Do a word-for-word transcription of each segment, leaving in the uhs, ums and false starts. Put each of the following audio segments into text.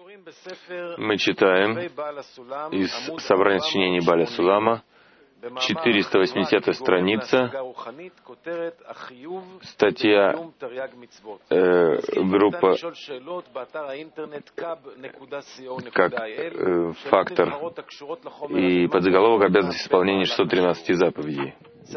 Мы читаем из собрания сочинений Баля Сулама, четыреста восьмидесятая страница, статья, э, группа как э, фактор и подзаголовок обязанности исполнения шестисот тринадцати заповедей.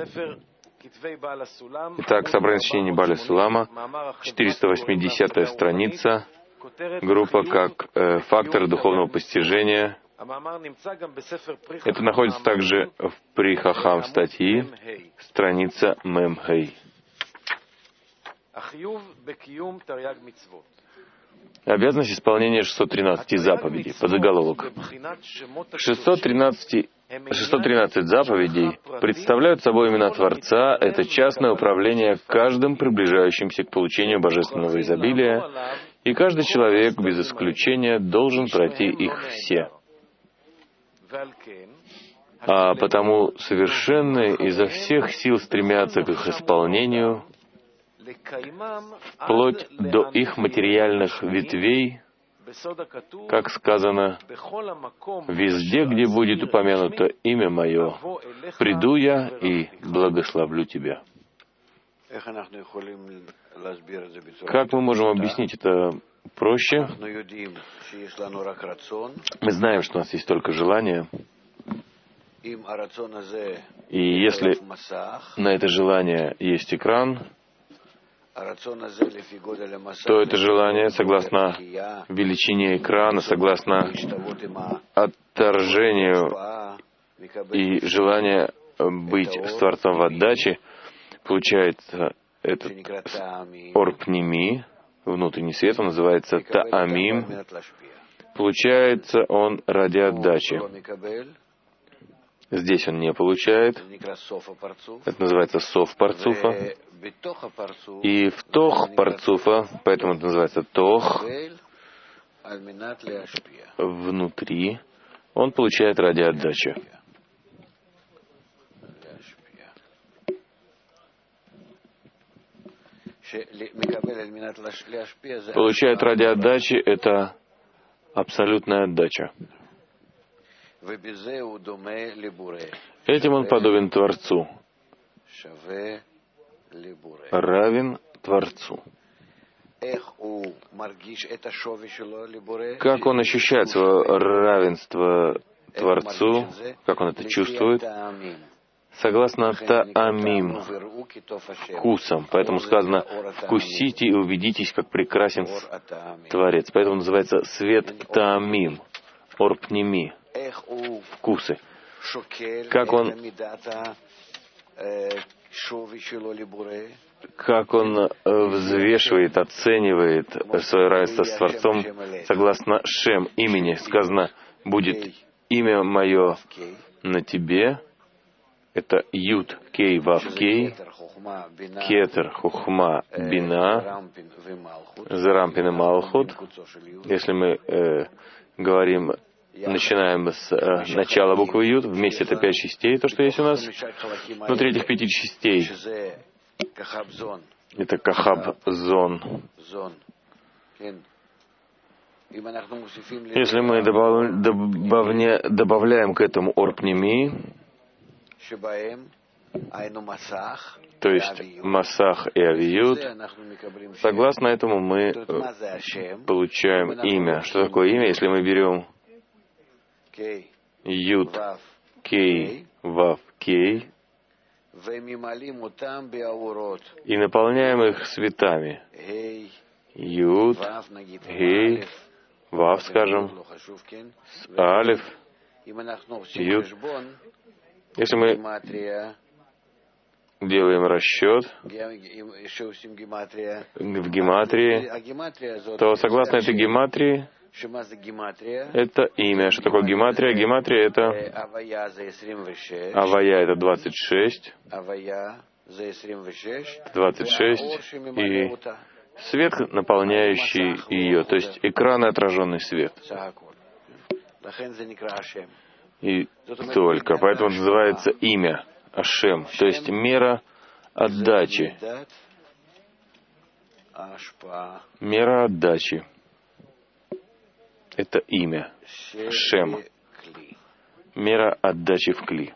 Итак, собрание сочинений Баля Сулама, четыреста восьмидесятая страница, группа как э, фактор духовного постижения. Это находится также в При Хахам статьи, страница Мем Хей. Обязанность исполнения шестисот тринадцати заповедей. Подзаголовок. шестьсот тринадцать, шестьсот тринадцать заповедей представляют собой имена Творца. Это частное управление каждым приближающимся к получению божественного изобилия, и каждый человек, без исключения, должен пройти их все. А потому совершенные изо всех сил стремятся к их исполнению, вплоть до их материальных ветвей, как сказано, «Везде, где будет упомянуто имя Мое, приду я и благословлю тебя». Как мы можем объяснить это проще? Мы знаем, что у нас есть только желание, и если на это желание есть экран, то это желание, согласно величине экрана, согласно отторжению и желание быть с Творцом в отдаче, получается этот орпними, внутренний свет, он называется таамим, получается он ради отдачи. Здесь он не получает, это называется сов парцуфа, и в тох парцуфа, поэтому это называется тох, внутри, он получает ради отдачи. Получает ради отдачи — это абсолютная отдача. Этим он подобен Творцу, равен Творцу. Как он ощущает свое равенство Творцу, как он это чувствует? Согласно таамим, вкусом. Поэтому сказано, вкусите и убедитесь, как прекрасен Творец. Поэтому называется свет таамим, орпними, вкусы. Как он, как он взвешивает, оценивает свое равенство с Творцом, согласно Шем, имени. Сказано, будет имя мое на тебе. Это Юд, Кей, Вав, Кей, Кетер, Хухма, Бина, Зарампин и Малхут. Если мы э, говорим, начинаем с э, начала буквы Юд, вместе это пять частей, то, что есть у нас. Внутри этих пяти частей это Кахаб-зон. Если мы добав, добавня, добавляем к этому орпними, то есть Масах и Авиют, согласно этому мы получаем имя. Что такое имя? Если мы берем Юд, Кей, Вав, Кей и наполняем их светами. Юд, Кей, Вав, скажем, Алиф, Юд. Если мы делаем расчет в гематрии, то согласно этой гематрии, это имя. Что такое гематрия? Гематрия — это Авая, это двадцать шесть, двадцать шесть, и свет, наполняющий ее, то есть экран и отраженный свет. И только. Поэтому называется имя Ашем, то есть мера отдачи. Мера отдачи. Это имя. Шем. Мера отдачи в кли.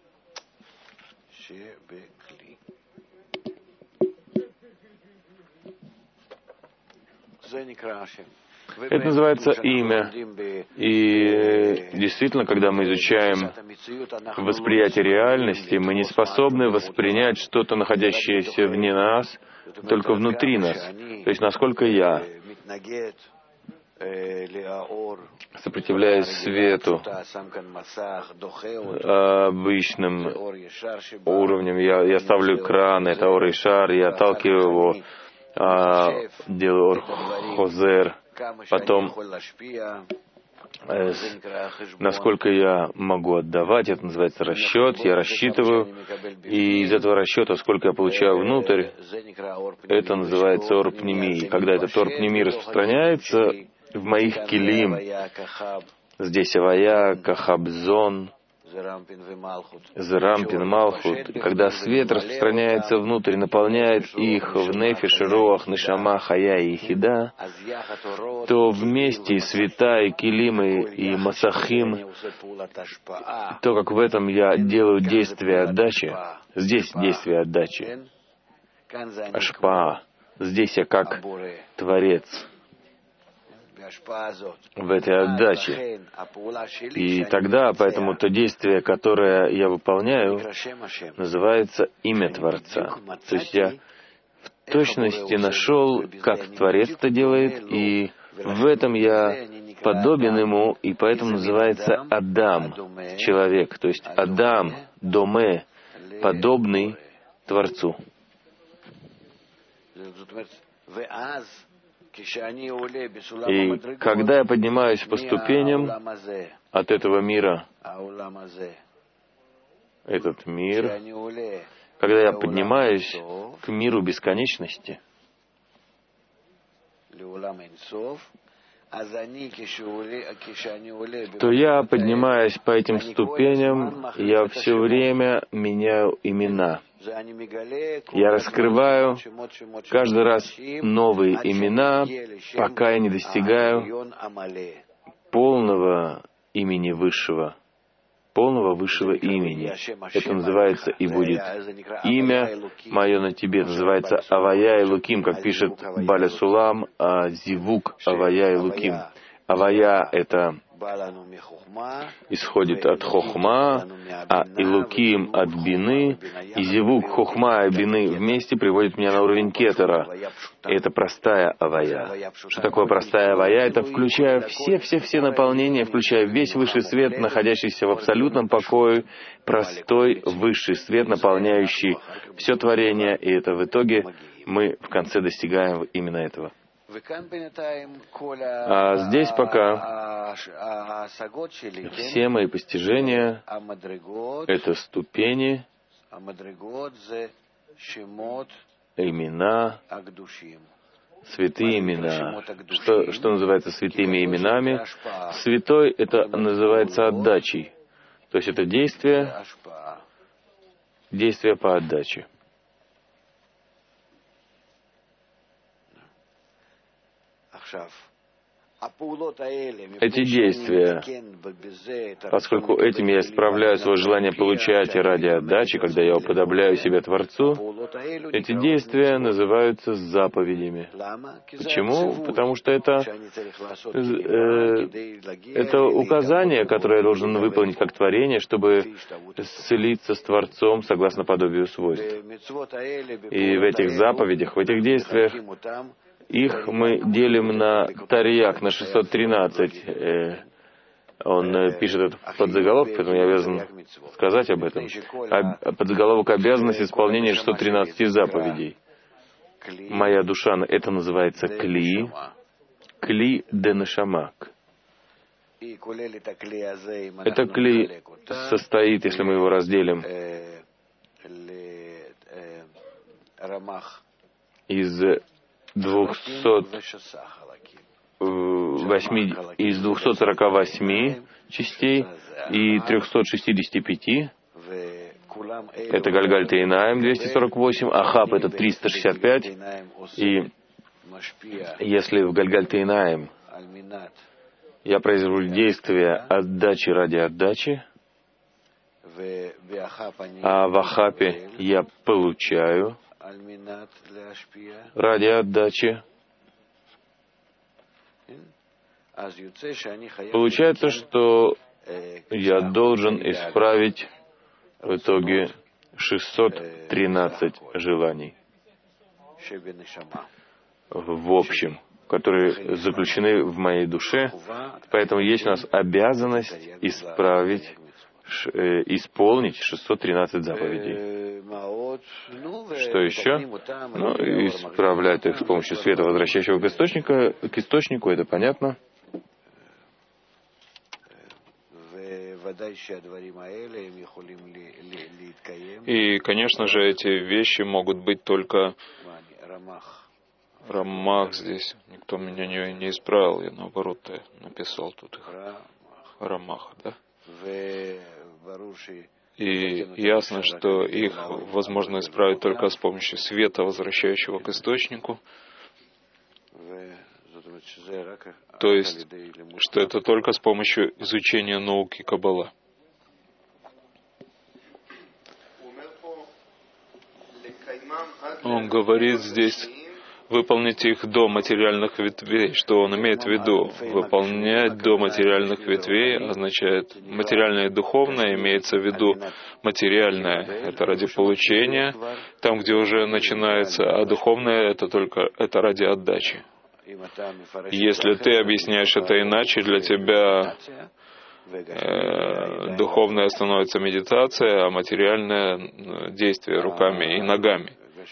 Это называется имя. И действительно, когда мы изучаем восприятие реальности, мы не способны воспринять что-то, находящееся вне нас, только внутри нас. То есть, насколько я, сопротивляясь свету, обычным уровнем, я, я ставлю экран, это ор и шар, я отталкиваю его, а, делаю ор хозер, потом э, насколько я могу отдавать, это называется расчет, я рассчитываю, и из этого расчета, сколько я получаю внутрь, это называется ор пними. И когда этот ор пними распространяется в моих килим, здесь авая, кахабзон, Зерампин, Малхут, и когда свет распространяется внутрь, наполняет их в нефиш, роах, нешама, хая и хида, то вместе света и килимы и масахим, то, как в этом я делаю действие отдачи, здесь действие отдачи, ашпаа, здесь я как Творец в этой отдаче. И тогда, поэтому то действие, которое я выполняю, называется имя Творца. То есть я в точности нашел, как Творец это делает, и в этом я подобен ему, и поэтому называется Адам, человек. То есть Адам, доме, подобный Творцу. И когда я поднимаюсь по ступеням от этого мира, этот мир, когда я поднимаюсь к миру бесконечности, то я, поднимаясь по этим ступеням, я все время меняю имена. Я раскрываю каждый раз новые имена, пока я не достигаю полного имени Высшего, полного Высшего имени. Это называется и будет имя мое на тебе. Это называется Авая и Луким, как пишет Баля Сулам, а Зивук Авая и Луким. Авая — это исходит от хохма, а Илуким от бины, и зивук хохма и бины вместе приводит меня на уровень кетера. И это простая авая. Что такое простая авая? Это включая все-все-все наполнения, включая весь высший свет, находящийся в абсолютном покое, простой высший свет, наполняющий все творение, и это в итоге мы в конце достигаем именно этого. А здесь пока все мои постижения — это ступени, имена, святые имена. Что, что называется святыми именами? Святой — это называется отдачей. То есть это действие, действие по отдаче. Эти действия, поскольку этим я исправляю свое желание получать ради отдачи, когда я уподобляю себя Творцу, эти действия называются заповедями. Почему? Потому что это, э, это указание, которое я должен выполнить как творение, чтобы слиться с Творцом согласно подобию свойств. И в этих заповедях, в этих действиях, их мы делим на тарьяк, на шестьсот тринадцать. Он пишет это в подзаголовке, поэтому я обязан сказать об этом. Подзаголовок — обязанность исполнения шестисот тринадцати заповедей. Моя душа, это называется кли, кли де нешамак. Это кли состоит, если мы его разделим, из двухсот восьми, из двухсот сорока восьми частей и трехсот шестидесяти пяти. Это Гальгаль Тейнаим двести сорок восемь, Ахаб — это триста шестьдесят пять. И если в Гальгаль Тейнаим Я произвожу действие отдачи ради отдачи, а в Ахапе я получаю ради отдачи. Получается, что я должен исправить в итоге шестьсот тринадцать желаний в общем, которые заключены в моей душе. Поэтому есть у нас обязанность исправить, исполнить шестьсот тринадцать заповедей. Что еще? Ну, исправлять их с помощью света, возвращающего к источнику, к источнику, это понятно. И, конечно же, эти вещи могут быть только... Рамах здесь. Никто меня не, не исправил. Я, наоборот, написал тут их. Рамах, да? И ясно, что их возможно исправить только с помощью света, возвращающего к источнику. То есть, что это только с помощью изучения науки Каббала. Он говорит здесь, выполнить их до материальных ветвей. Что он имеет в виду? Выполнять до материальных ветвей означает материальное и духовное, имеется в виду материальное. Это ради получения, там, где уже начинается, а духовное это только это ради отдачи. Если ты объясняешь это иначе, для тебя э, духовное становится медитация, а материальное действие руками и ногами.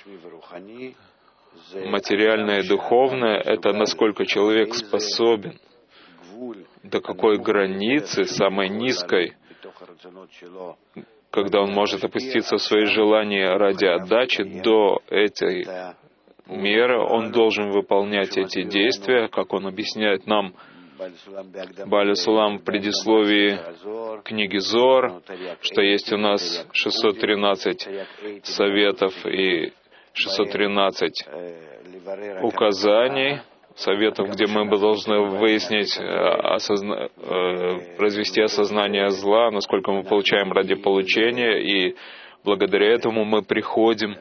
Материальное и духовное — это насколько человек способен, до какой границы, самой низкой, когда он может опуститься в свои желания ради отдачи, до этой меры он должен выполнять эти действия, как он объясняет нам, Бааль Сулам в предисловии книги Зор, что есть у нас шестьсот тринадцать советов и шестьсот тринадцать указаний, советов, где мы бы должны выяснить, осозна... произвести осознание зла, насколько мы получаем ради получения, и благодаря этому мы приходим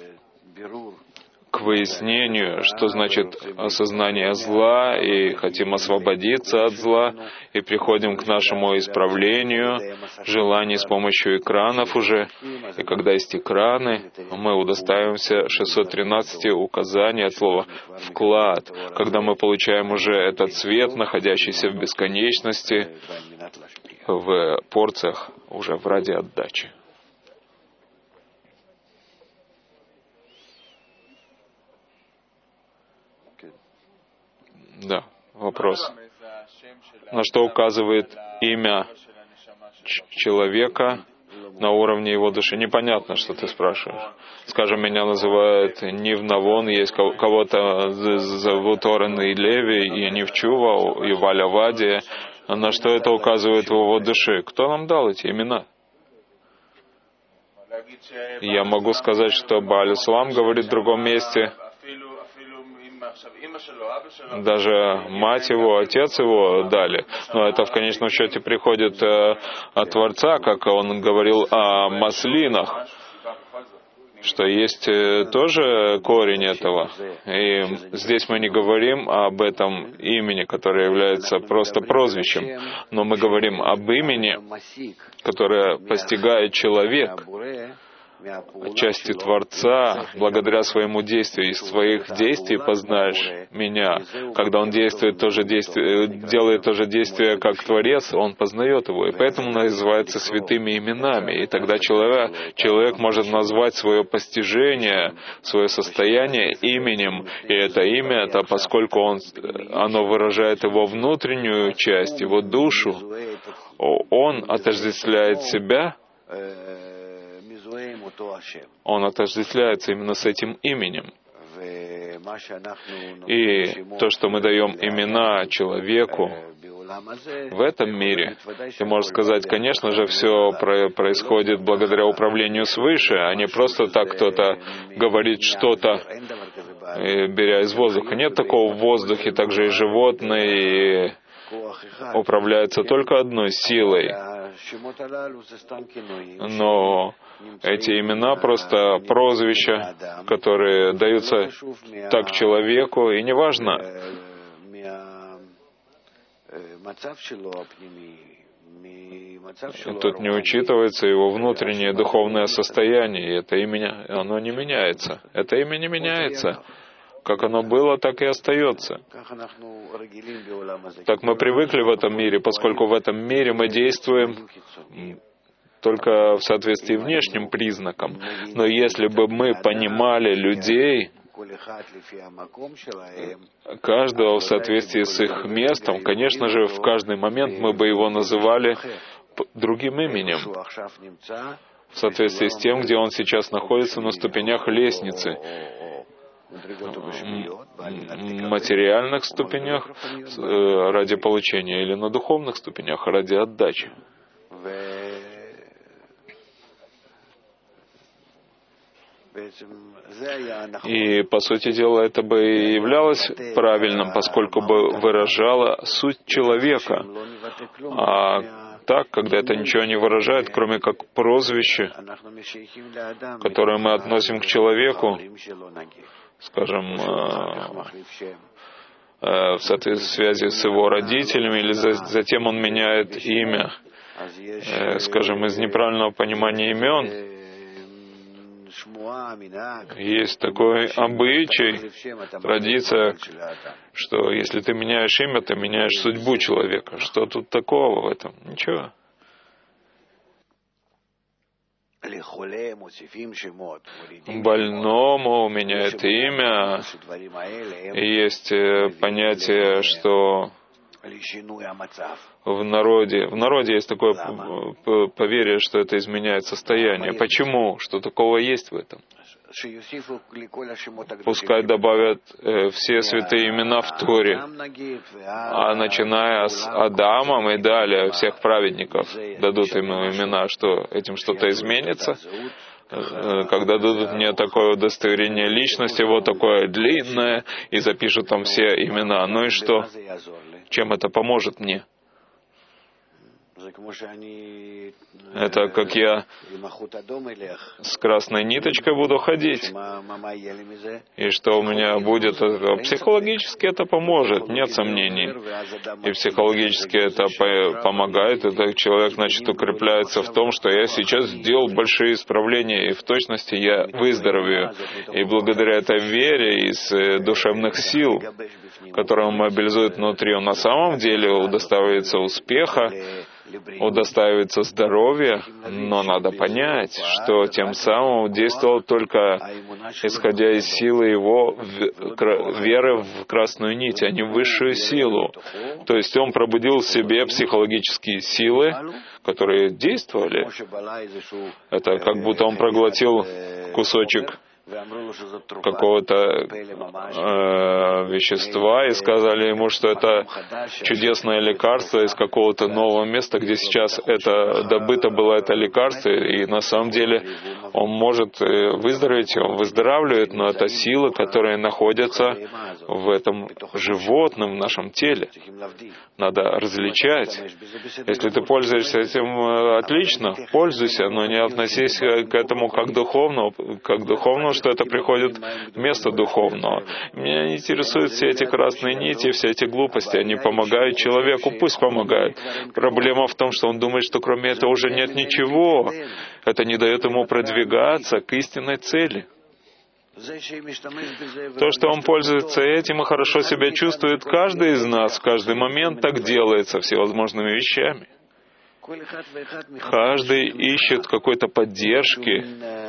к выяснению, что значит осознание зла, и хотим освободиться от зла, и приходим к нашему исправлению желаний с помощью экранов уже. И когда есть экраны, мы удостаиваемся шестьсот тринадцати указаний от слова «вклад», когда мы получаем уже этот свет, находящийся в бесконечности, в порциях уже в ради отдачи. Да, вопрос. На что указывает имя человека на уровне его души? Непонятно, что ты спрашиваешь. Скажем, меня называют Нивнавон, есть кого-то зовут Орен и Леви, и Нивчува, и Валя Вади. На что это указывает в его душе? Кто нам дал эти имена? Я могу сказать, что Бааль Сулам говорит в другом месте, даже мать его, отец его дали. Но это в конечном счете приходит э, от Творца, как он говорил о маслинах, что есть э, тоже корень этого. И здесь мы не говорим об этом имени, которое является просто прозвищем, но мы говорим об имени, которое постигает человек, части Творца, благодаря своему действию. Из своих действий познаешь Меня. Когда он действует то же действие, делает то же действие, как Творец, он познает его. И поэтому называется святыми именами. И тогда человек, человек может назвать свое постижение, свое состояние именем. И это имя, это поскольку он, оно выражает его внутреннюю часть, его душу, он отождествляет себя, он отождествляется именно с этим именем. И то, что мы даем имена человеку в этом мире, ты можешь сказать, конечно же, все происходит благодаря управлению свыше, а не просто так кто-то говорит что-то, беря из воздуха. Нет такого в воздухе, также и животные, управляется только одной силой. Но эти имена просто прозвища, которые даются так человеку, и неважно, тут не учитывается его внутреннее духовное состояние, и это имя, оно не меняется. Это имя не меняется. Как оно было, так и остается. Так мы привыкли в этом мире, поскольку в этом мире мы действуем только в соответствии внешним признакам. Но если бы мы понимали людей, каждого в соответствии с их местом, конечно же, в каждый момент мы бы его называли другим именем, в соответствии с тем, где он сейчас находится на ступенях лестницы, материальных ступенях ради получения или на духовных ступенях ради отдачи. И, по сути дела, это бы и являлось правильным, поскольку бы выражало суть человека. А так, когда это ничего не выражает, кроме как прозвище, которое мы относим к человеку, скажем, в связи с его родителями, или затем он меняет имя, скажем, из неправильного понимания имен. Есть такой обычай, традиция, что если ты меняешь имя, ты меняешь судьбу человека. Что тут такого в этом? Ничего. Больному меняет имя. И есть понятие, что в народе, в народе есть такое поверье, что это изменяет состояние. Почему? Что такого есть в этом? Пускай добавят э, все святые имена в Торе, а начиная с Адама и далее всех праведников дадут им имена, что этим что-то изменится. Когда дадут мне такое удостоверение личности, вот такое длинное, и запишут там все имена. Ну и что? Чем это поможет мне? Это как я с красной ниточкой буду ходить. И что у меня будет? Психологически это поможет, нет сомнений. И психологически это помогает. Это человек, значит, укрепляется в том, что я сейчас сделал большие исправления, и в точности я выздоровею. И благодаря этой вере из душевных сил, которые он мобилизует внутри, он на самом деле удостаивается успеха, удостаивается здоровья, но надо понять, что тем самым действовал только исходя из силы его веры в красную нить, а не в высшую силу. То есть он пробудил в себе психологические силы, которые действовали. Это как будто он проглотил кусочек какого-то э, вещества и сказали ему, что это чудесное лекарство из какого-то нового места, где сейчас это добыто было это лекарство, и на самом деле он может выздороветь, он выздоравливает, но это силы, которые находятся в этом животном, в нашем теле. Надо различать. Если ты пользуешься этим, отлично, пользуйся, но не относись к этому как духовному, как духовному, что это приходит вместо духовного. Меня не интересуют все эти красные нити, все эти глупости. Они помогают человеку, пусть помогают. Проблема в том, что он думает, что кроме этого уже нет ничего. Это не дает ему продвигаться к истинной цели. То, что он пользуется этим и хорошо себя чувствует, каждый из нас в каждый момент так делает со всевозможными вещами. Каждый ищет какой-то поддержки,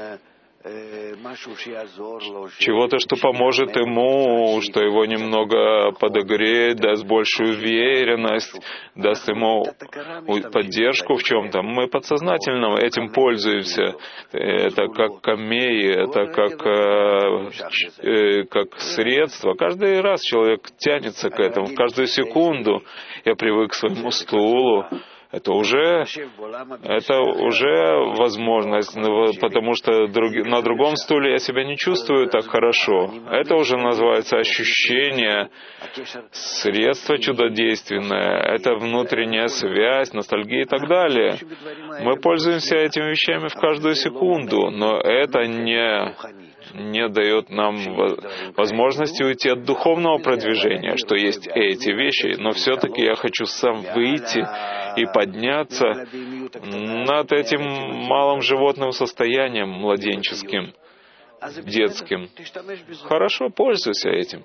чего-то, что поможет ему, что его немного подогреет, даст большую уверенность, даст ему поддержку в чем-то. Мы подсознательно этим пользуемся. Это как камеи, это как, э, как средство. Каждый раз человек тянется к этому, каждую секунду. Я привык к своему стулу, Это уже, это уже возможность, потому что друг, на другом стуле я себя не чувствую так хорошо. Это уже называется ощущение, средство чудодейственное, это внутренняя связь, ностальгия и так далее. Мы пользуемся этими вещами в каждую секунду, но это не... не дает нам возможности уйти от духовного продвижения, что есть эти вещи, но все-таки я хочу сам выйти и подняться над этим малым животным состоянием, младенческим, детским. Хорошо, пользуйся этим.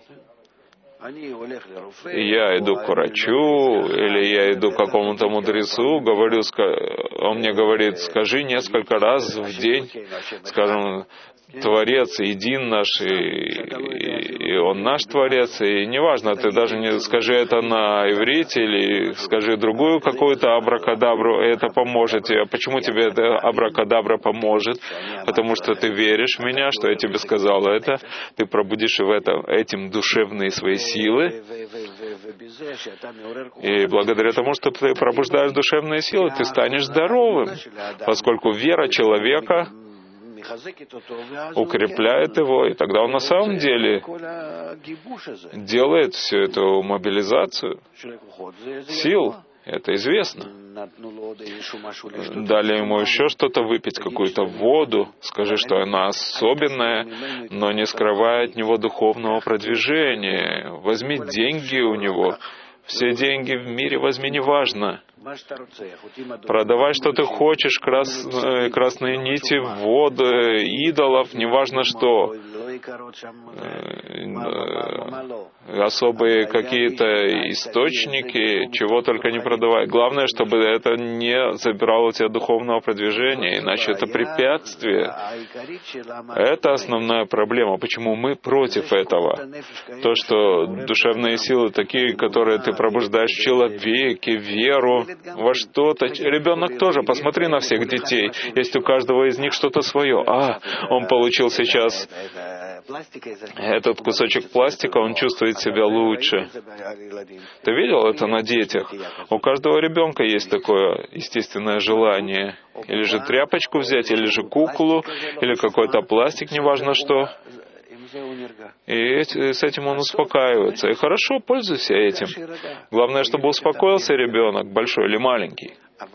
Я иду к врачу, или я иду к какому-то мудрецу, говорю, он мне говорит, скажи несколько раз в день, скажем, Творец един наш, и, и Он наш Творец, и неважно, ты даже не скажи это на иврите, или скажи другую какую-то абракадабру, и это поможет тебе. Почему тебе эта абракадабра поможет? Потому что ты веришь в меня, что я тебе сказал это, ты пробудишь в этом, этим душевные свои силы, и благодаря тому, что ты пробуждаешь душевные силы, ты станешь здоровым, поскольку вера человека укрепляет его, и тогда он на самом деле делает всю эту мобилизацию сил. Это известно. Дали ему еще что-то выпить, какую-то воду. Скажи, что она особенная, но не скрывая от него духовного продвижения. Возьми деньги у него. Все деньги в мире возьми, неважно. Продавай, что ты хочешь, крас, красные нити, воду, идолов, неважно что. Особые какие-то источники, чего только не продавай. Главное, чтобы это не забирало у тебя духовного продвижения, иначе это препятствие. Это основная проблема. Почему мы против этого? То, что душевные силы такие, которые ты пробуждаешь в человеке, веру, во что-то. Ребенок тоже, посмотри на всех детей. Есть у каждого из них что-то свое. А, он получил сейчас этот кусочек пластика, он чувствует себя лучше. Ты видел это на детях? У каждого ребенка есть такое естественное желание. Или же тряпочку взять, или же куклу, или какой-то пластик, неважно что. И с этим он успокаивается. И хорошо, пользуйся этим. Главное, чтобы успокоился ребенок, большой или маленький.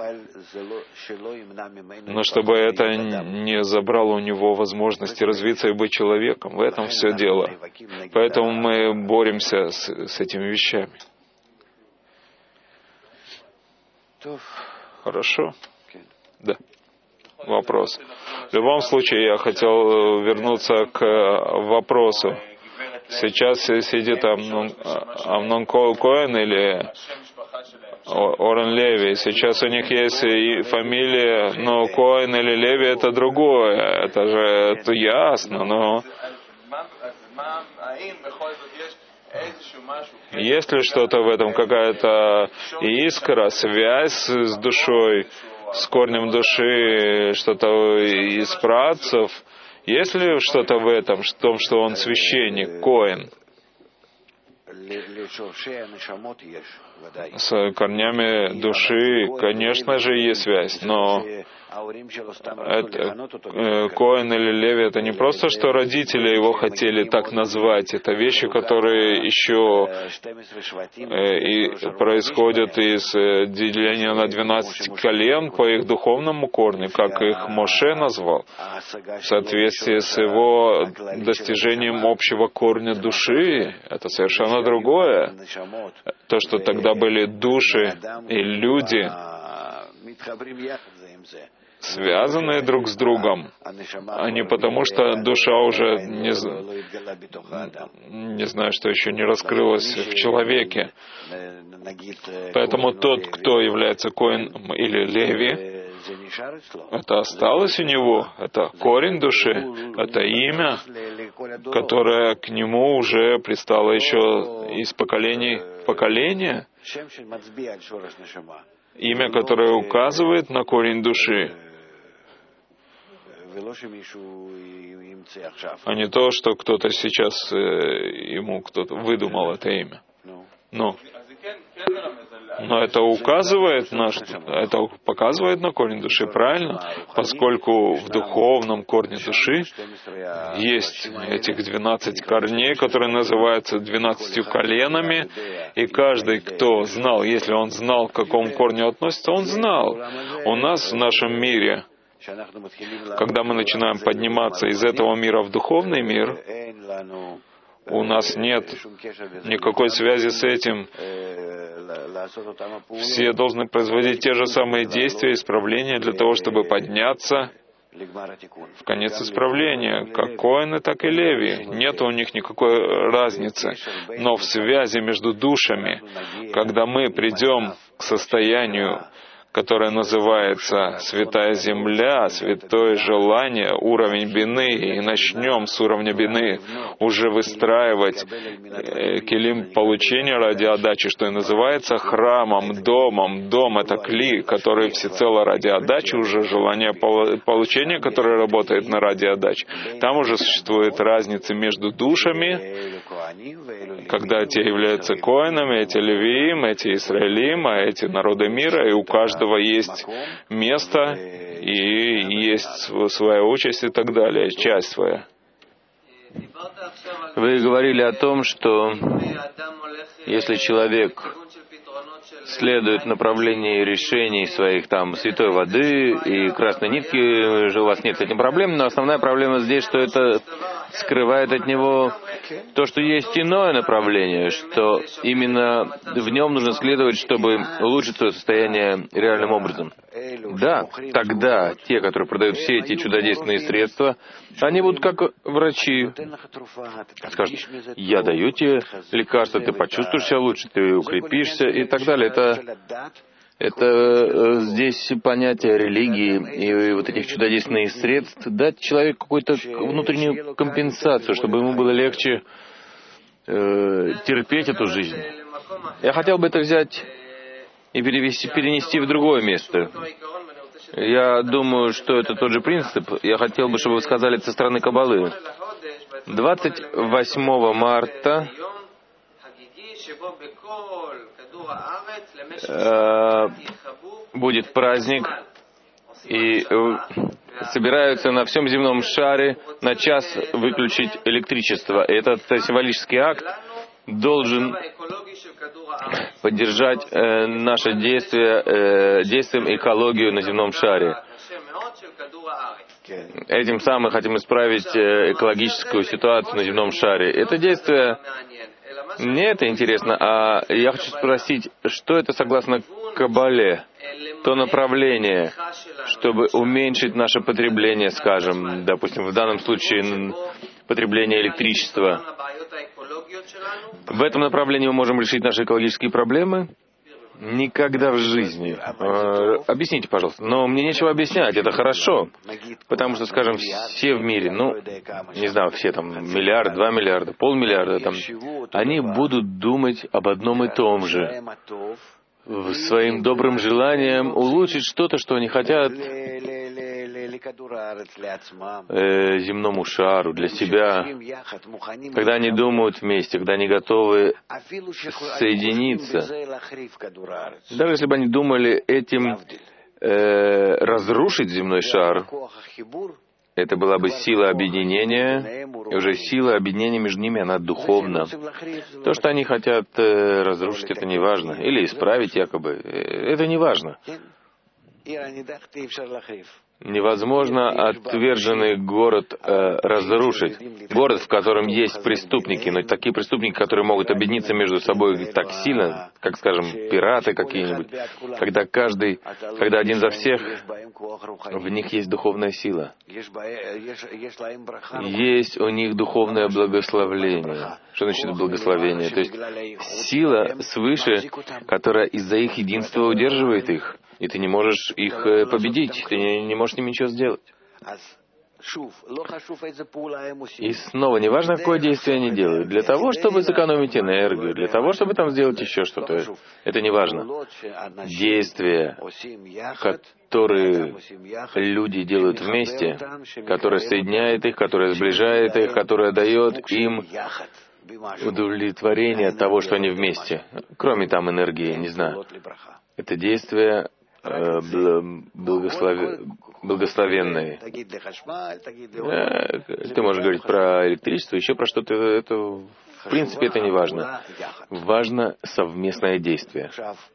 Но чтобы это не забрало у него возможности развиться и быть человеком. В этом все дело. Поэтому мы боремся с, с этими вещами. Хорошо? Да. Вопрос. В любом случае, я хотел вернуться к вопросу. Сейчас сидит Амнон, Амнон Коэн или Орен Леви. Сейчас у них есть и фамилия, но Коэн или Леви — это другое. Это же это ясно, но... Есть ли что-то в этом, какая-то искра, связь с душой, с корнем души, что-то из працев? Есть ли что-то в этом, в том, что он священник, Коэн? С корнями души, конечно же, есть связь, но это, э, Коэн или Леви — это не просто, что родители его хотели так назвать, это вещи, которые еще э, и происходят из э, деления на двенадцать колен по их духовному корню, как их Моше назвал, в соответствии с его достижением общего корня души. Это совершенно другое. То, что тогда были души и люди, связанные друг с другом, а не потому, что душа уже не, не знаю, что еще не раскрылась в человеке. Поэтому тот, кто является Коэном или Леви, это осталось у него, это корень души, это имя, которое к нему уже пристало еще из поколений в поколение, имя, которое указывает на корень души, а не то, что кто-то сейчас э, ему кто-то выдумал это имя. Ну. Но это указывает на что? Это показывает на корень души, правильно? Поскольку в духовном корне души есть этих двенадцать корней, которые называются двенадцатью коленами, и каждый, кто знал, если он знал, к какому корню относится, он знал. У нас в нашем мире, когда мы начинаем подниматься из этого мира в духовный мир, у нас нет никакой связи с этим. Все должны производить те же самые действия, исправления для того, чтобы подняться в конец исправления, как Коэны, так и Леви. Нет у них никакой разницы. Но в связи между душами, когда мы придем к состоянию, которое называется «Святая Земля», «Святое желание», уровень бины, и начнем с уровня бины уже выстраивать э, килим получения ради отдачи, что и называется храмом, домом. Дом — это кли, который всецело ради отдачи, уже желание получения, которое работает на ради отдачи. Там уже существует разница между душами, когда те являются коинами, эти левиим, эти Исраилим, а эти народы мира, и у каждого есть место, и есть своя участь и так далее, часть своя. Вы говорили о том, что если человек следует направлению решений своих, там, святой воды и красной нитки, же у вас нет с этим проблем, но основная проблема здесь, что это скрывает от него то, что есть иное направление, что именно в нем нужно следовать, чтобы улучшить свое состояние реальным образом. Да, тогда те, которые продают все эти чудодейственные средства, они будут как врачи. Скажут: я даю тебе лекарство, ты почувствуешь себя лучше, ты укрепишься и так далее. Это, это э, здесь понятие религии и вот этих чудодейственных средств, дать человеку какую-то внутреннюю компенсацию, чтобы ему было легче э, терпеть эту жизнь. Я хотел бы это взять и перевести, перенести в другое место. Я думаю, что это тот же принцип. Я хотел бы, чтобы вы сказали это со стороны Каббалы. двадцать восьмого марта э, будет праздник, и э, собираются на всем земном шаре на час выключить электричество. Этот символический акт должен поддержать э, наше действие, э, действием экологию на земном шаре. Этим самым хотим исправить э, экологическую ситуацию на земном шаре. Это действие, мне это интересно, а я хочу спросить, что это согласно Каббале, то направление, чтобы уменьшить наше потребление, скажем, допустим, в данном случае потребление электричества. В этом направлении мы можем решить наши экологические проблемы? Никогда в жизни. Э, объясните, пожалуйста. Но мне нечего объяснять, это хорошо. Потому что, скажем, все в мире, ну, не знаю, все там миллиард, два миллиарда, полмиллиарда, там, они будут думать об одном и том же. Своим добрым желанием улучшить что-то, что они хотят э, земному шару, для себя. Когда они думают вместе, когда они готовы соединиться. Даже если бы они думали этим э, разрушить земной шар, это была бы сила объединения, и уже сила объединения между ними, она духовна. То, что они хотят э, разрушить, это не важно. Или исправить якобы, э, это не важно. Невозможно отверженный город э, разрушить. Город, в котором есть преступники, но такие преступники, которые могут объединиться между собой так сильно, как, скажем, пираты какие-нибудь, когда каждый, когда один за всех, в них есть духовная сила. Есть у них духовное благословление. Что значит благословение? То есть сила свыше, которая из-за их единства удерживает их. И ты не можешь их победить, ты не, не можешь с ними ничего сделать. И снова, неважно, какое действие они делают, для того, чтобы сэкономить энергию, для того, чтобы там сделать еще что-то, это не важно. Действия, которые люди делают вместе, которые соединяет их, которые сближает их, которые дает им удовлетворение от того, что они вместе. Кроме там энергии, не знаю. Это действие э, благослов... благословенное. Э, ты можешь говорить про электричество, еще про что-то. Это, в принципе, это не важно. Важно совместное действие.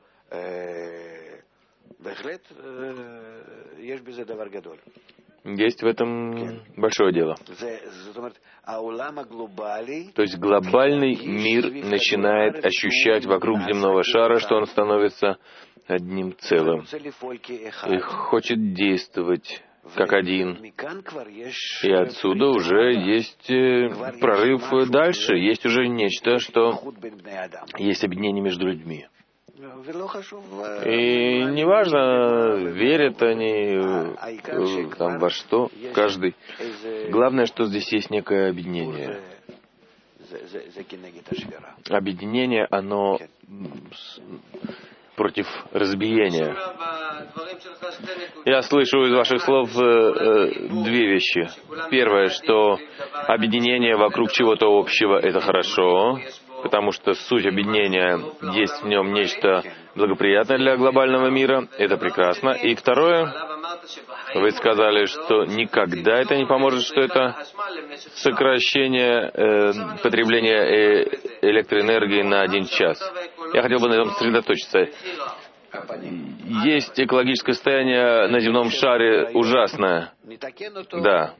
Есть в этом большое дело. То есть глобальный мир начинает ощущать вокруг земного шара, что он становится одним целым и хочет действовать как один. И отсюда уже есть прорыв дальше, есть уже нечто, что есть объединение между людьми. И неважно, верят они там во что, каждый. Главное, что здесь есть некое объединение. Объединение, оно против разбиения. Я слышу из ваших слов э, э, две вещи. Первое, что объединение вокруг чего-то общего — это хорошо, потому что суть объединения, есть в нем нечто благоприятное для глобального мира, это прекрасно. И второе, вы сказали, что никогда это не поможет, что это сокращение э, потребления э, электроэнергии на один час. Я хотел бы на этом сосредоточиться. Есть экологическое состояние на земном шаре ужасное. Да.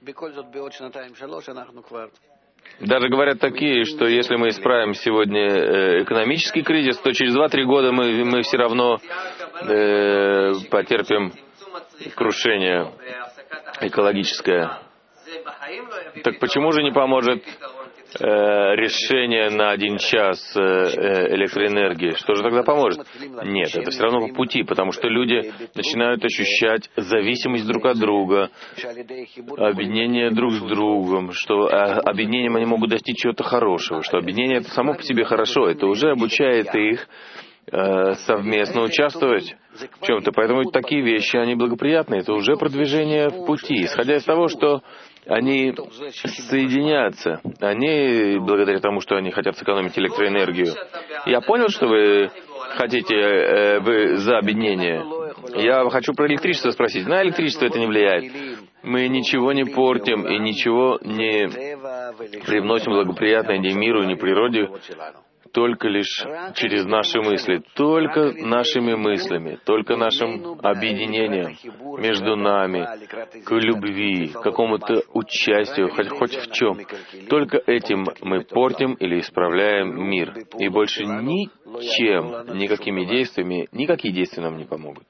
Даже говорят такие, что если мы исправим сегодня экономический кризис, то через два-три года мы, мы все равно э, потерпим крушение экологическое. Так почему же не поможет э, решение на один час э, электроэнергии? Что же тогда поможет? Нет, это все равно по пути, потому что люди начинают ощущать зависимость друг от друга, объединение друг с другом, что объединением они могут достичь чего-то хорошего, что объединение это само по себе хорошо, это уже обучает их э, совместно участвовать в чем-то. Поэтому такие вещи, они благоприятные, это уже продвижение в пути, исходя из того, что они соединятся. Они, благодаря тому, что они хотят сэкономить электроэнергию. Я понял, что вы хотите, э, вы за объединение. Я хочу про электричество спросить. На электричество это не влияет. Мы ничего не портим и ничего не привносим благоприятное ни миру, ни природе, только лишь через наши мысли, только нашими мыслями, только нашим объединением между нами, к любви, к какому-то участию, хоть, хоть в чем. Только этим мы портим или исправляем мир. И больше ничем, никакими действиями, никакие действия нам не помогут.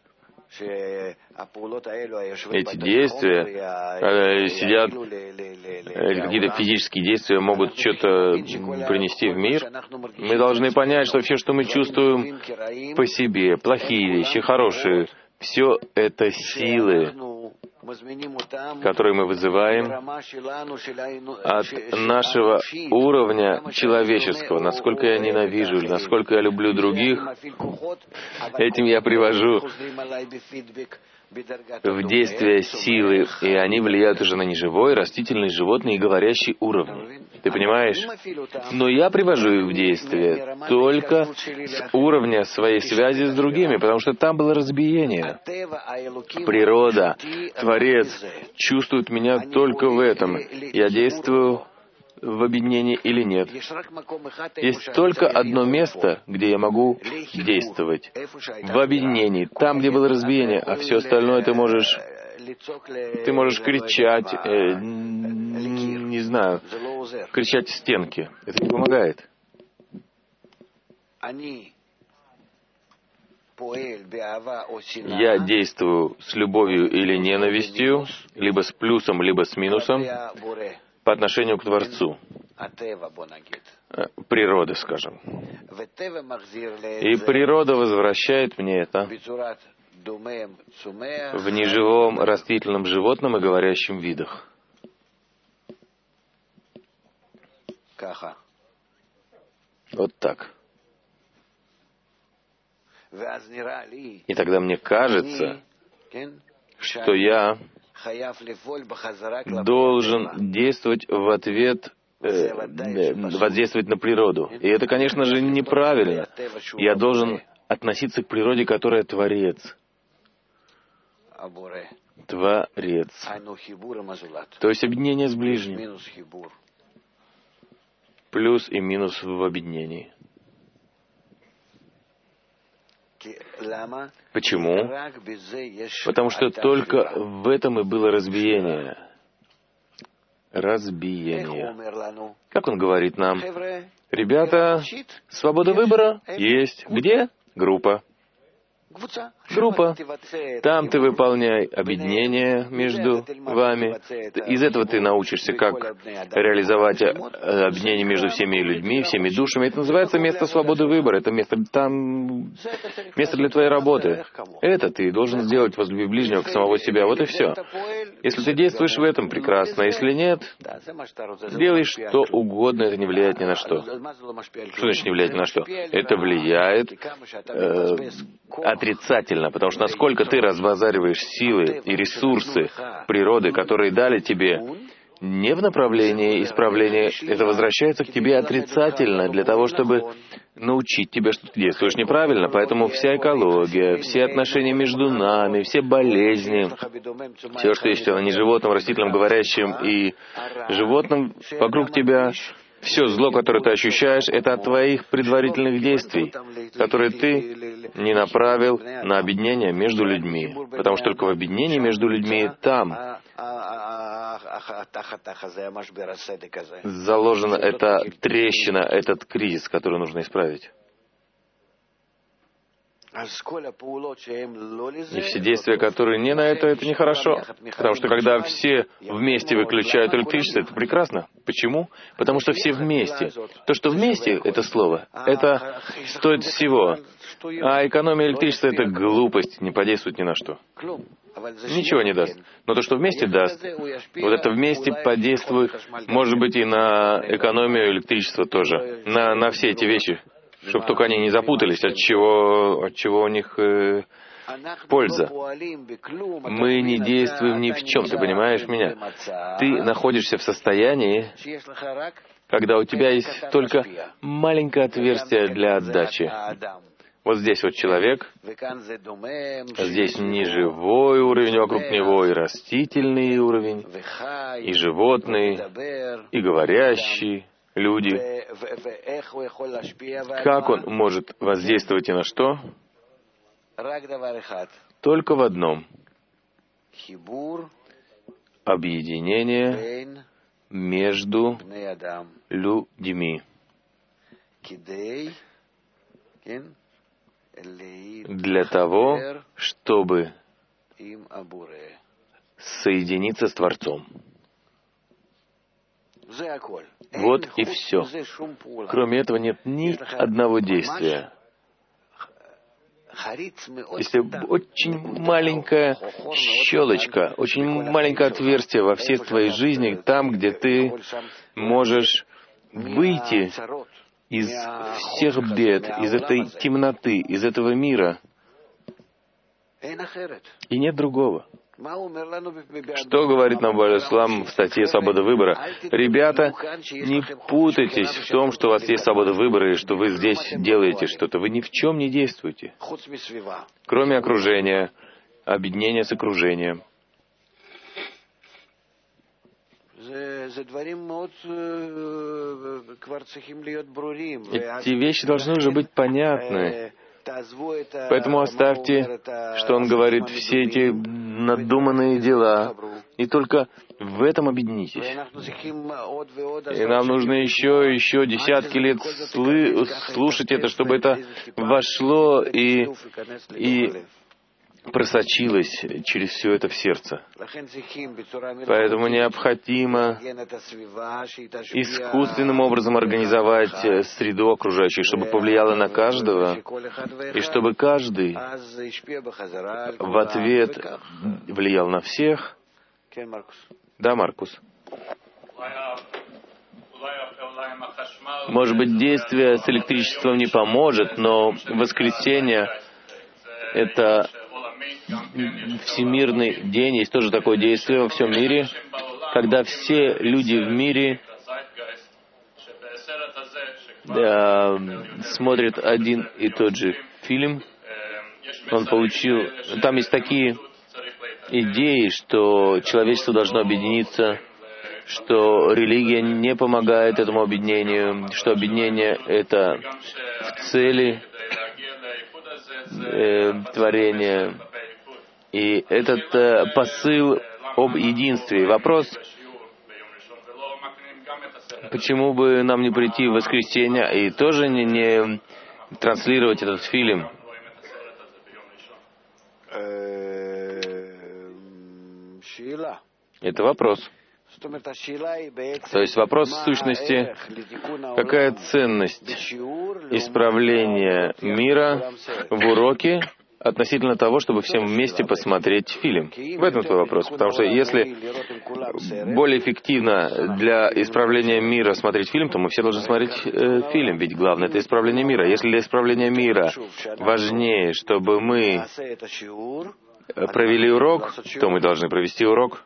Эти действия, э, сидят, э, какие-то физические действия могут что-то принести в мир. Мы должны понять, что все, что мы чувствуем по себе, плохие вещи, хорошие, все это силы, которые мы вызываем от нашего уровня человеческого, насколько я ненавижу, или насколько я люблю других, этим я привожу в действие силы, и они влияют уже на неживой, растительный, животный и говорящий уровни. Ты понимаешь? Но я привожу их в действие только с уровня своей связи с другими, потому что там было разбиение. Природа, Творец чувствует меня только в этом. Я действую в объединении или нет. Есть только одно место, где я могу действовать. В объединении, там, где было разбиение, а все остальное ты можешь... Ты можешь кричать, э, не знаю, кричать в стенки. Это не помогает. Я действую с любовью или ненавистью, либо с плюсом, либо с минусом, по отношению к Творцу. Природы, скажем. И природа возвращает мне это в неживом растительном животном и говорящем видах. Вот так. И тогда мне кажется, что я должен действовать в ответ э, воздействовать на природу. И это, конечно же, неправильно. Я должен относиться к природе, которая Творец. Творец. То есть объединение с ближним. Плюс и минус в объединении. Почему? Потому что только в этом и было разбиение. Разбиение. Как он говорит нам? Ребята, свобода выбора есть. Где? Группа. Группа. Там ты выполняй объединение между вами. Из этого ты научишься, как реализовать объединение между всеми людьми, всеми душами. Это называется место свободы выбора. Это место, там, место для твоей работы. Это ты должен сделать возле ближнего, к самого себя. Вот и все. Если ты действуешь в этом, прекрасно. Если нет, делай что угодно, это не влияет ни на что. Что значит не влияет ни на что? Это влияет э, отрицательно, потому что насколько ты разбазариваешь силы и ресурсы природы, которые дали тебе не в направлении исправления, это возвращается к тебе отрицательно для того, чтобы научить тебя, что ты действуешь неправильно. Поэтому вся экология, все отношения между нами, все болезни, все, что есть не животным, растительным, говорящим и животным вокруг тебя, все зло, которое ты ощущаешь, это от твоих предварительных действий, которые ты не направил на объединение между людьми. Потому что только в объединении между людьми там заложена эта трещина, этот кризис, который нужно исправить. И все действия, которые не на это, это нехорошо. Потому что когда все вместе выключают электричество, это прекрасно. Почему? Потому что все вместе. То, что вместе, это слово, это стоит всего. А экономия электричества — это глупость, не подействует ни на что. Ничего не даст. Но то, что вместе даст, вот это вместе подействует, может быть, и на экономию электричества тоже. На, на все эти вещи. Чтобы только они не запутались, от чего, от чего у них э, польза. Мы не действуем ни в чем, ты понимаешь меня? Ты находишься в состоянии, когда у тебя есть только маленькое отверстие для отдачи. Вот здесь вот человек, здесь неживой уровень вокруг него, и растительный уровень, и животный, и говорящий. Люди. Как он может воздействовать и на что? Только в одном. Объединение между людьми. Для того, чтобы соединиться с Творцом. Вот и все. Кроме этого нет ни одного действия. Если очень маленькая щелочка, очень маленькое отверстие во всей твоей жизни, там, где ты можешь выйти из всех бед, из этой темноты, из этого мира, и нет другого. Что говорит нам Баль-Ислам в статье «Свобода выбора»? Ребята, не путайтесь в том, что у вас есть свобода выбора и что вы здесь делаете что-то. Вы ни в чем не действуете, кроме окружения, объединения с окружением. Эти вещи должны уже быть понятны. Поэтому оставьте, что он говорит, все эти надуманные дела, и только в этом объединитесь. И нам нужно еще, еще десятки лет слы- слушать это, чтобы это вошло и, и просочилось через все это в сердце. Поэтому необходимо искусственным образом организовать среду окружающую, чтобы повлияло на каждого, и чтобы каждый в ответ влиял на всех. Да, Маркус? Может быть, действие с электричеством не поможет, но воскресенье — это всемирный день, есть тоже такое действие во всем мире, когда все люди в мире э, смотрит один и тот же фильм, он получил... Там есть такие идеи, что человечество должно объединиться, что религия не помогает этому объединению, что объединение — это в цели э, творения. И этот э, посыл об единстве. Вопрос, почему бы нам не прийти в воскресенье и тоже не, не транслировать этот фильм? Это вопрос. То есть вопрос в сущности, какая ценность исправления мира в уроке относительно того, чтобы всем вместе посмотреть фильм. В этом твой вопрос. Потому что если более эффективно для исправления мира смотреть фильм, то мы все должны смотреть э, фильм, ведь главное — это исправление мира. Если для исправления мира важнее, чтобы мы провели урок, то мы должны провести урок.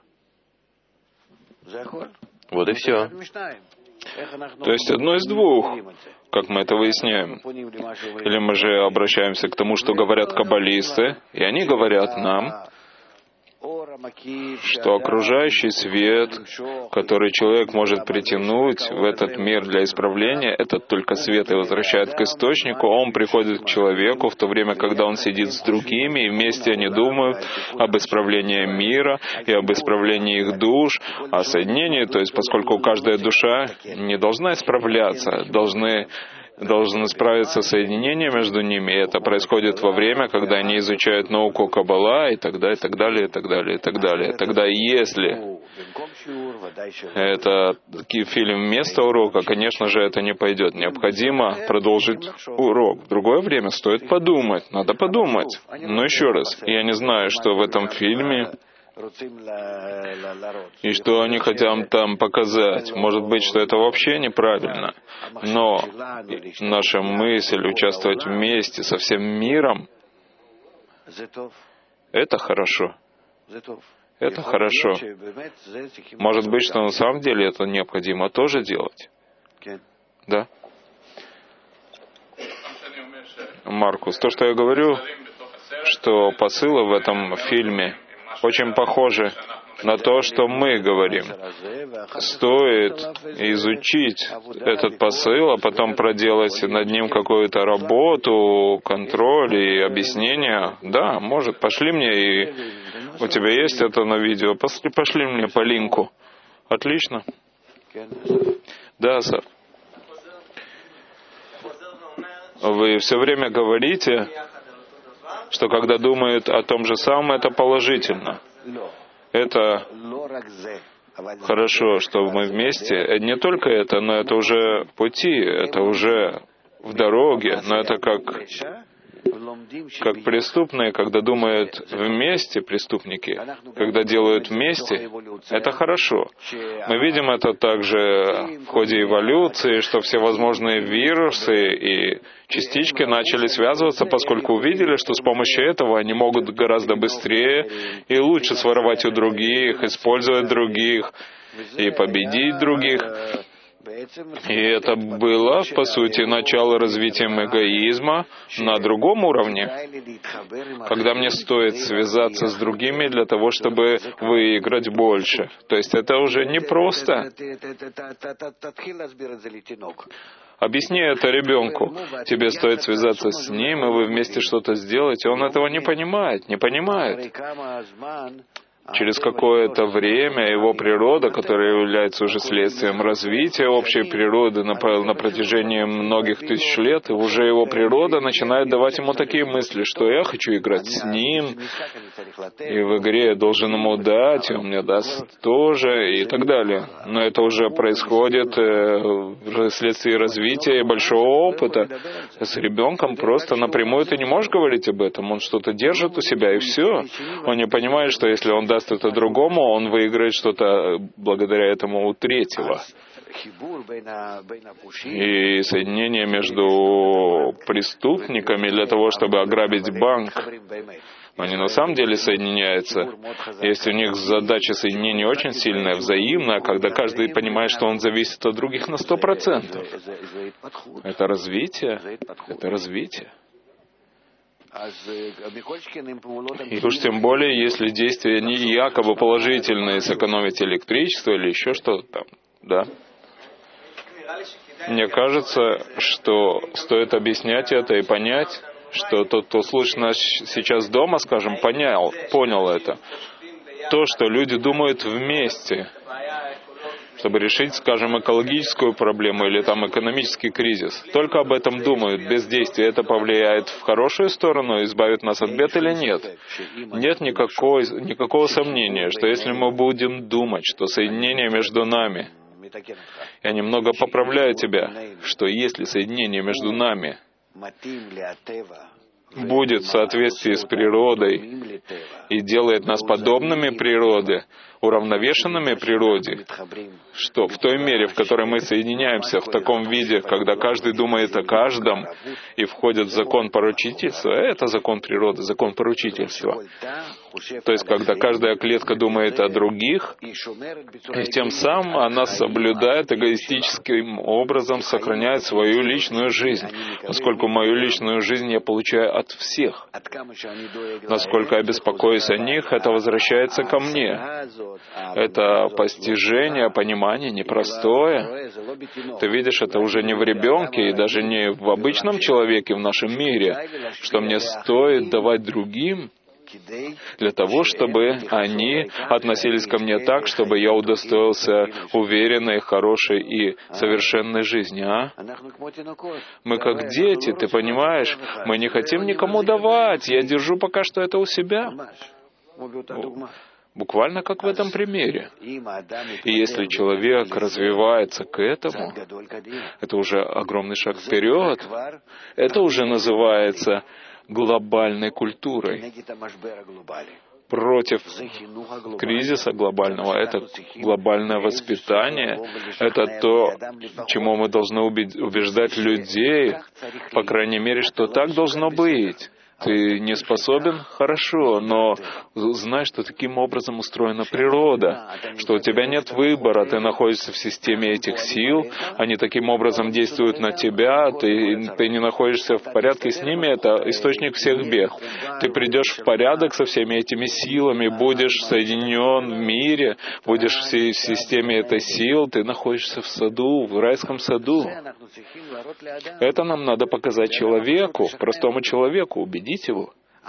Вот и все. То есть одно из двух, как мы это выясняем. Или мы же обращаемся к тому, что говорят каббалисты, и они говорят нам, что окружающий свет, который человек может притянуть в этот мир для исправления, этот только свет и возвращает к источнику, он приходит к человеку в то время, когда он сидит с другими, и вместе они думают об исправлении мира и об исправлении их душ, о соединении, то есть поскольку каждая душа не должна исправляться, должны должен справиться с соединением между ними, и это происходит во время, когда они изучают науку Каббала, и так далее, и так далее, и так далее, и так далее. Тогда если это фильм вместо урока, конечно же, это не пойдет. Необходимо продолжить урок. В другое время стоит подумать, надо подумать. Но еще раз, я не знаю, что в этом фильме и что они хотят там показать. Может быть, что это вообще неправильно. Но наша мысль участвовать вместе со всем миром — это хорошо. Это хорошо. Может быть, что на самом деле это необходимо тоже делать. Да? Маркус, то, что я говорю, что посылы в этом фильме очень похожи на то, что мы говорим. Стоит изучить этот посыл, а потом проделать над ним какую-то работу, контроль и объяснение. Да, может, пошли мне, и у тебя есть это на видео, пошли, пошли мне по линку. Отлично. Да, сэр. Вы все время говорите, что когда думают о том же самом, это положительно. Это хорошо, что мы вместе. Не только это, но это уже пути, это уже в дороге, но это как, как преступные, когда думают вместе преступники, когда делают вместе, это хорошо. Мы видим это также в ходе эволюции, что всевозможные вирусы и частички начали связываться, поскольку увидели, что с помощью этого они могут гораздо быстрее и лучше своровать у других, использовать других и победить других. И это было, по сути, начало развития эгоизма на другом уровне, когда мне стоит связаться с другими для того, чтобы выиграть больше. То есть это уже не просто. Объясни это ребенку. Тебе стоит связаться с ним, и вы вместе что-то сделаете. Он этого не понимает, не понимает. Через какое-то время его природа, которая является уже следствием развития общей природы на, на протяжении многих тысяч лет, и уже его природа начинает давать ему такие мысли, что я хочу играть с ним, и в игре я должен ему дать, и он мне даст тоже, и так далее. Но это уже происходит э, вследствие развития и большого опыта. С ребенком просто напрямую ты не можешь говорить об этом, он что-то держит у себя, и все. Он не понимает, что если он даст это другому, он выиграет что-то благодаря этому у третьего. И соединение между преступниками для того, чтобы ограбить банк, Они на самом деле соединяются. Если у них задача соединения очень сильная, взаимная, когда каждый понимает, что он зависит от других на сто процентов. Это развитие. Это развитие. И уж тем более, если действия не якобы положительные, сэкономить электричество или еще что-то там, да. Мне кажется, что стоит объяснять это и понять, что тот, кто слышит нас сейчас дома, скажем, понял, понял это. То, что люди думают вместе, чтобы решить, скажем, экологическую проблему или там экономический кризис. Только об этом думают, без действия. Это повлияет в хорошую сторону, избавит нас от бед или нет? Нет никакой, никакого сомнения, что если мы будем думать, что соединение между нами, я немного поправляю тебя, что если соединение между нами будет в соответствии с природой и делает нас подобными природе, уравновешенными природе, что в той мере, в которой мы соединяемся в таком виде, когда каждый думает о каждом и входит в закон поручительства, это закон природы, закон поручительства. То есть, когда каждая клетка думает о других, и тем самым она соблюдает эгоистическим образом, сохраняет свою личную жизнь. Поскольку мою личную жизнь я получаю от всех. Насколько я беспокоюсь о них, это возвращается ко мне. Это постижение, понимание непростое. Ты видишь, это уже не в ребенке и даже не в обычном человеке в нашем мире, что мне стоит давать другим, для того, чтобы они относились ко мне так, чтобы я удостоился уверенной, хорошей и совершенной жизни, а? Мы как дети, ты понимаешь? Мы не хотим никому давать. Я держу пока что это у себя. Буквально как в этом примере. И если человек развивается к этому, это уже огромный шаг вперед. Это уже называется глобальной культурой. Против кризиса глобального. Это глобальное воспитание. Это то, чему мы должны убеждать людей, по крайней мере, что так должно быть. Ты не способен? Хорошо, но знай, что таким образом устроена природа, что у тебя нет выбора, ты находишься в системе этих сил, они таким образом действуют на тебя, ты, ты не находишься в порядке с ними, это источник всех бед. Ты придешь в порядок со всеми этими силами, будешь соединен в мире, будешь в системе этой сил, ты находишься в саду, в райском саду. Это нам надо показать человеку, простому человеку, убедить его.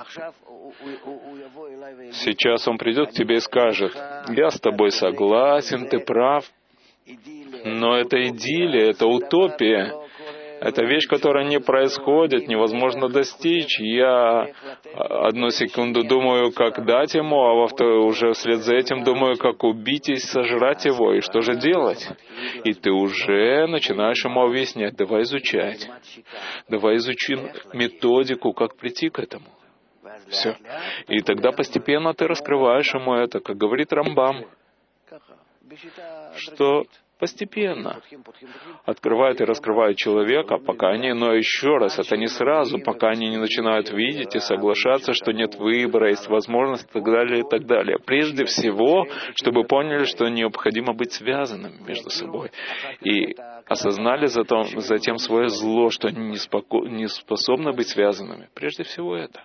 Сейчас он придет к тебе и скажет: я с тобой согласен, ты прав, но это идиллия, это утопия. Это вещь, которая не происходит, невозможно достичь. Я одну секунду думаю, как дать ему, а во вторую уже вслед за этим думаю, как убить и сожрать его, и что же делать? И ты уже начинаешь ему объяснять: давай изучать, давай изучим методику, как прийти к этому. Все. И тогда постепенно ты раскрываешь ему это, как говорит Рамбам, что постепенно открывает и раскрывает человека, пока они, но еще раз, это не сразу, пока они не начинают видеть и соглашаться, что нет выбора, есть возможность и так далее, и так далее. Прежде всего, чтобы поняли, что необходимо быть связанными между собой. И осознали затем, затем свое зло, что они не, споко, не способны быть связанными. Прежде всего это.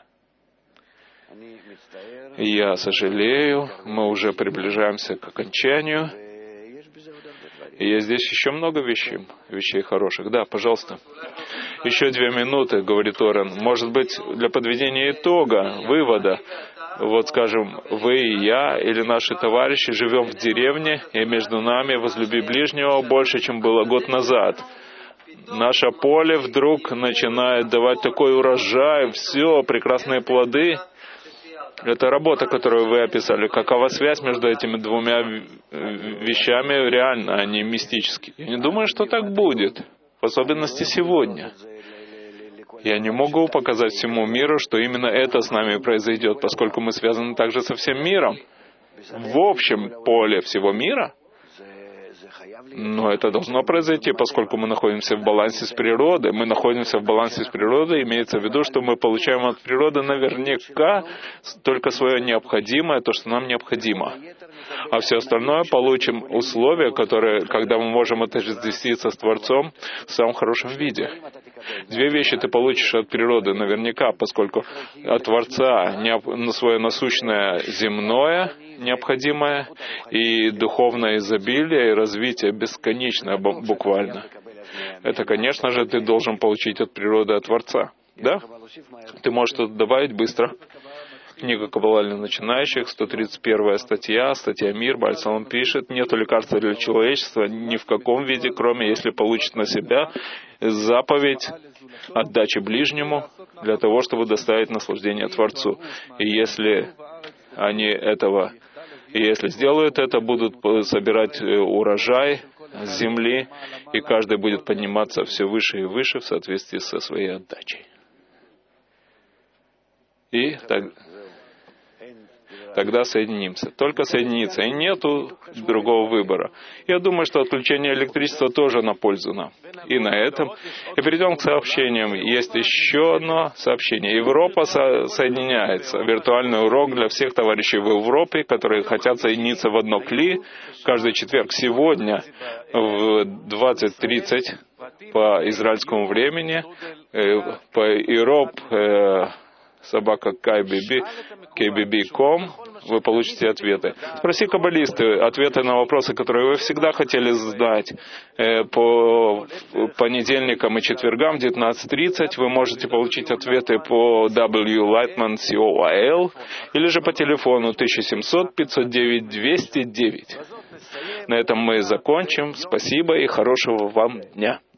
Я сожалею, мы уже приближаемся к окончанию. И есть здесь еще много вещей, вещей хороших. Да, пожалуйста. Еще две минуты, говорит Орен. Может быть, для подведения итога, вывода. Вот, скажем, вы и я, или наши товарищи живем в деревне, и между нами возлюби ближнего больше, чем было год назад. Наше поле вдруг начинает давать такой урожай, все, прекрасные плоды. Это работа, которую вы описали. Какова связь между этими двумя вещами реально, а не мистически? Я не думаю, что так будет, в особенности сегодня. Я не могу показать всему миру, что именно это с нами произойдет, поскольку мы связаны также со всем миром. В общем поле всего мира Но это должно произойти, поскольку мы находимся в балансе с природой. Мы находимся в балансе с природой, имеется в виду, что мы получаем от природы наверняка только свое необходимое, то, что нам необходимо. А все остальное получим условия, которые, когда мы можем отождествиться с Творцом в самом хорошем виде. Две вещи ты получишь от природы наверняка, поскольку от Творца не, свое насущное земное необходимое и духовное изобилие и развитие бесконечное буквально. Это, конечно же, ты должен получить от природы, от Творца. Да? Ты можешь что-то добавить быстро? Книга Каббала для начинающих, сто тридцать первая статья, статья «Мир», Бааль Цалам пишет: «Нету лекарства для человечества ни в каком виде, кроме если получит на себя заповедь отдачи ближнему для того, чтобы доставить наслаждение Творцу. И если они этого, и если сделают это, будут собирать урожай с земли, и каждый будет подниматься все выше и выше в соответствии со своей отдачей». И так... Тогда соединимся. Только соединиться. И нету другого выбора. Я думаю, что отключение электричества тоже на пользу нам. И на этом. И перейдем к сообщениям. Есть еще одно сообщение. Европа со- соединяется. Виртуальный урок для всех товарищей в Европе, которые хотят соединиться в одно кли. Каждый четверг сегодня в двадцать тридцать по израильскому времени. Э, по Европ... Э, собака кей би би точка ком, вы получите ответы. Спроси каббалисты ответы на вопросы, которые вы всегда хотели задать. По понедельникам и четвергам в девятнадцать тридцать вы можете получить ответы по дабл ю лайтман точка кол или же по телефону тысяча семьсот пятьсот девять двести девять. На этом мы закончим. Спасибо и хорошего вам дня.